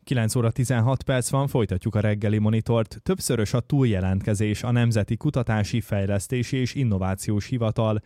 9 óra 16 perc van, folytatjuk a reggeli monitort. Többszörös a túljelentkezés a Nemzeti Kutatási, Fejlesztési és Innovációs Hivatal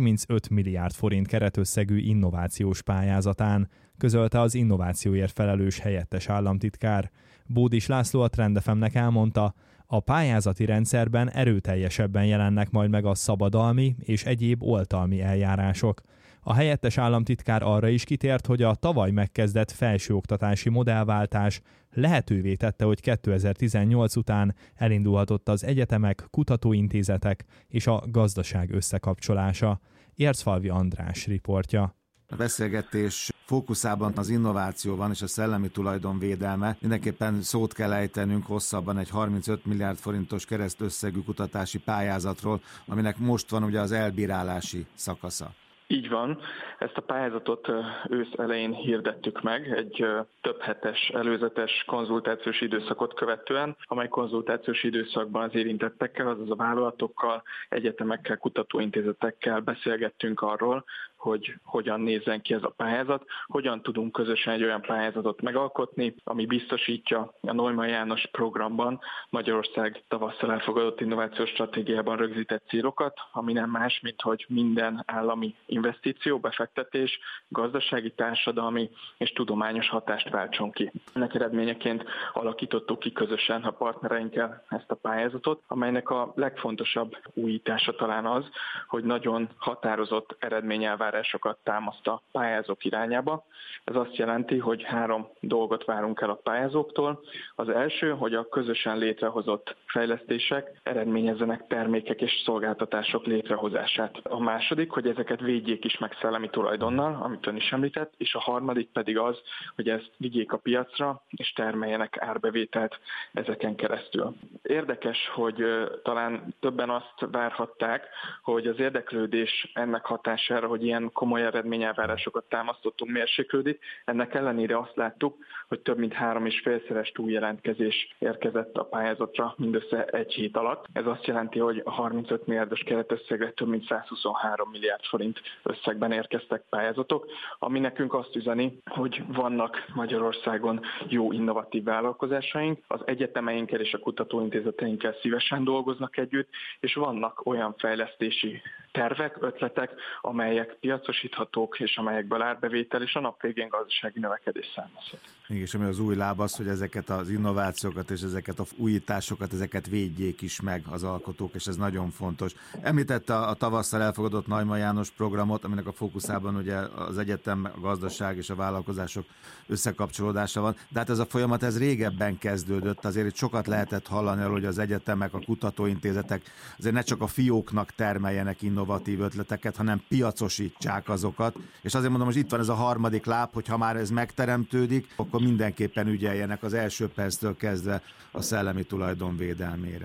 35 milliárd forint keretösszegű innovációs pályázatán, közölte az innovációért felelős helyettes államtitkár. Bódis László a Trend FM-nek elmondta, a pályázati rendszerben erőteljesebben jelennek majd meg a szabadalmi és egyéb oltalmi eljárások. A helyettes államtitkár arra is kitért, hogy a tavaly megkezdett felsőoktatási modellváltás lehetővé tette, hogy 2018 után elindulhatott az egyetemek, kutatóintézetek és a gazdaság összekapcsolása. Ércfalvi András riportja. A beszélgetés fókuszában az innováció van és a szellemi tulajdon védelme. Mindenképpen szót kell ejtenünk hosszabban egy 35 milliárd forintos keresztösszegű kutatási pályázatról, aminek most van ugye az elbírálási szakasza. Így van. Ezt a pályázatot ősz elején hirdettük meg egy több hetes előzetes konzultációs időszakot követően, amely konzultációs időszakban az érintettekkel, azaz a vállalatokkal, egyetemekkel, kutatóintézetekkel beszélgettünk arról, hogy hogyan nézzen ki ez a pályázat, hogyan tudunk közösen egy olyan pályázatot megalkotni, ami biztosítja a Neumann János programban Magyarország tavasszal elfogadott innovációs stratégiában rögzített célokat, ami nem más, mint hogy minden állami investíció, befektetés, gazdasági, társadalmi és tudományos hatást váltson ki. Ennek eredményeként alakítottuk ki közösen a partnereinkkel ezt a pályázatot, amelynek a legfontosabb újítása talán az, hogy nagyon határozott eredményelvárásokat támaszt a pályázók irányába. Ez azt jelenti, hogy 3 dolgot várunk el a pályázóktól. Az első, hogy a közösen létrehozott fejlesztések eredményezzenek termékek és szolgáltatások létrehozását. A második, hogy ezeket védjék is meg szellemi tulajdonnal, amit ön is említett, és a harmadik pedig az, hogy ezt vigyék a piacra, és termeljenek árbevételt ezeken keresztül. Érdekes, hogy talán többen azt várhatták, hogy az érdeklődés ennek hatására, hogy ilyen komoly eredményelvárásokat támasztottunk, mérséklődik. Ennek ellenére azt láttuk, hogy több mint 3,5-szeres túljelentkezés érkezett a pályázatra mindössze egy hét alatt. Ez azt jelenti, hogy a 35 milliárdos keretösszegre több mint 123 milliárd forint összegben érkeztek pályázatok, ami nekünk azt üzeni, hogy vannak Magyarországon jó innovatív vállalkozásaink, az egyetemeinkkel és a kutatóintézeteinkkel szívesen dolgoznak együtt, és vannak olyan fejlesztési tervek, ötletek, amelyek piacosíthatók, és amelyekből árbevétel és a nap végén gazdasági növekedés származhat. És ami az új láb az, hogy ezeket az innovációkat és ezeket a újításokat, ezeket védjék is meg az alkotók, és ez nagyon fontos. Említette a tavasszal elfogadott Neumann János programot, aminek a fókuszában ugye az egyetem, a gazdaság és a vállalkozások összekapcsolódása van, de hát ez a folyamat ez régebben kezdődött, azért itt sokat lehetett hallani arról, hogy az egyetemek, a kutatóintézetek azért ne csak a fióknak termeljenek innovatív ötleteket, hanem piacosítsák azokat, és azért mondom, hogy itt van ez a harmadik láb, hogy ha már ez megteremtődik, akkor mindenképpen ügyeljenek az első perctől kezdve a szellemi tulajdon védelmére.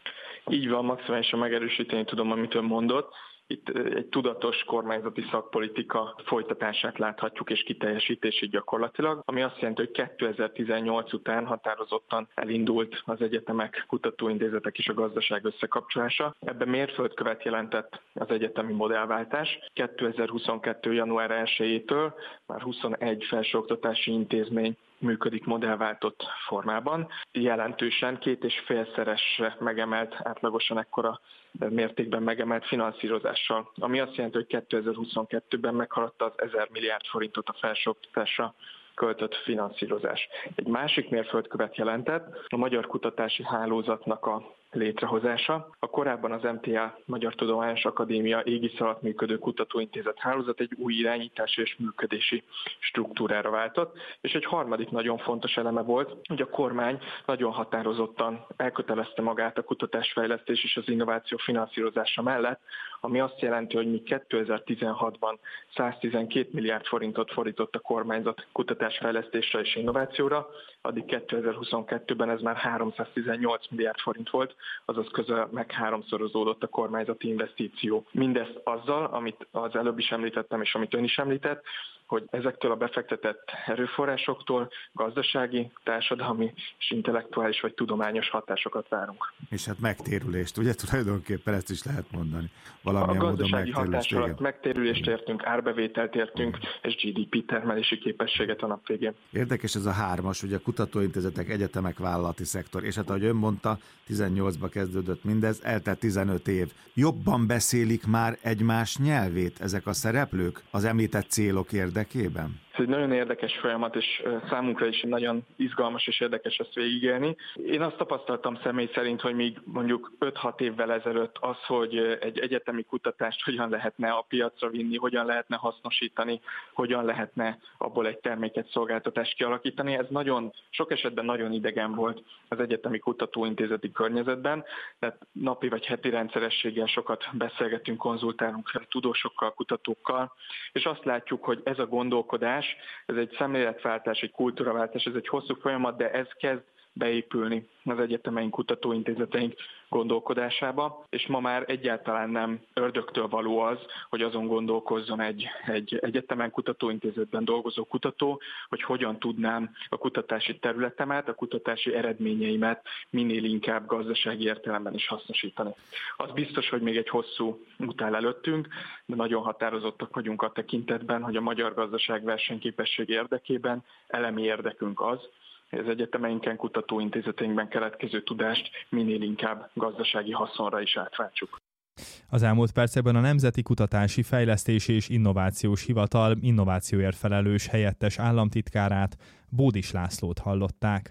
Így van, maximálisan megerősíteni tudom, amit ön mondott. Itt egy tudatos kormányzati szakpolitika folytatását láthatjuk és kiteljesítését gyakorlatilag, ami azt jelenti, hogy 2018 után határozottan elindult az egyetemek, kutatóintézetek és a gazdaság összekapcsolása. Ebben mérföldkövet jelentett az egyetemi modellváltás. 2022. január 1-től már 21 felsőoktatási intézmény működik modellváltott formában. Jelentősen 2,5-szeresre megemelt, átlagosan ekkora mértékben megemelt finanszírozással, ami azt jelenti, hogy 2022-ben meghaladta az 1000 milliárd forintot a felsőoktatásra költött finanszírozás. Egy másik mérföldkövet jelentett a Magyar Kutatási Hálózatnak a létrehozása. A korábban az MTA, Magyar Tudományos Akadémia égisz alatt működő kutatóintézet hálózat egy új irányítási és működési struktúrára váltott, és egy harmadik nagyon fontos eleme volt, hogy a kormány nagyon határozottan elkötelezte magát a kutatásfejlesztés és az innováció finanszírozása mellett, ami azt jelenti, hogy mi 2016-ban 112 milliárd forintot fordított a kormányzat kutatásfejlesztésre és innovációra, addig 2022-ben ez már 318 milliárd forint volt, azaz közel meg 3-szorozódott a kormányzati investíció. Mindezt azzal, amit az előbb is említettem, és amit ön is említett, hogy ezektől a befektetett erőforrásoktól gazdasági, társadalmi és intellektuális vagy tudományos hatásokat várunk. És hát megtérülést, ugye tulajdonképpen ezt is lehet mondani. A gazdasági hatás alatt megtérülést értünk, árbevételt értünk, és GDP termelési képességet a nap végén. Érdekes ez a hármas, ugye kutatóintézetek, egyetemek, vállalati szektor, és hát ahogy ön mondta, 18-ba kezdődött mindez, eltelt 15 év. Jobban beszélik már egymás nyelvét ezek a szereplők az említett célok érdekében? Ez egy nagyon érdekes folyamat, és számunkra is nagyon izgalmas és érdekes ezt végigélni. Én azt tapasztaltam személy szerint, hogy még mondjuk 5-6 évvel ezelőtt az, hogy egy egyetemi kutatást hogyan lehetne a piacra vinni, hogyan lehetne hasznosítani, hogyan lehetne abból egy terméket, szolgáltatást kialakítani, ez nagyon, sok esetben nagyon idegen volt az egyetemi kutatóintézeti környezetben, tehát napi vagy heti rendszerességgel sokat beszélgetünk, konzultálunk tudósokkal, kutatókkal, és azt látjuk, hogy ez a gondolkodás, ez egy szemléletváltás, egy kultúraváltás, ez egy hosszú folyamat, de ez kezd beépülni az egyetemeink, kutatóintézeteink gondolkodásába, és ma már egyáltalán nem ördögtől való az, hogy azon gondolkozzon egy egyetemen, kutatóintézetben dolgozó kutató, hogy hogyan tudnám a kutatási területemet, a kutatási eredményeimet minél inkább gazdasági értelemben is hasznosítani. Az biztos, hogy még egy hosszú út áll előttünk, de nagyon határozottak vagyunk a tekintetben, hogy a magyar gazdaság versenyképesség érdekében elemi érdekünk az, az egyetemeinken, kutatóintézeteinkben keletkező tudást minél inkább gazdasági haszonra is átváltsuk. Az elmúlt percekben a Nemzeti Kutatási, Fejlesztési és Innovációs Hivatal innovációért felelős helyettes államtitkárát, Bódis Lászlót hallották.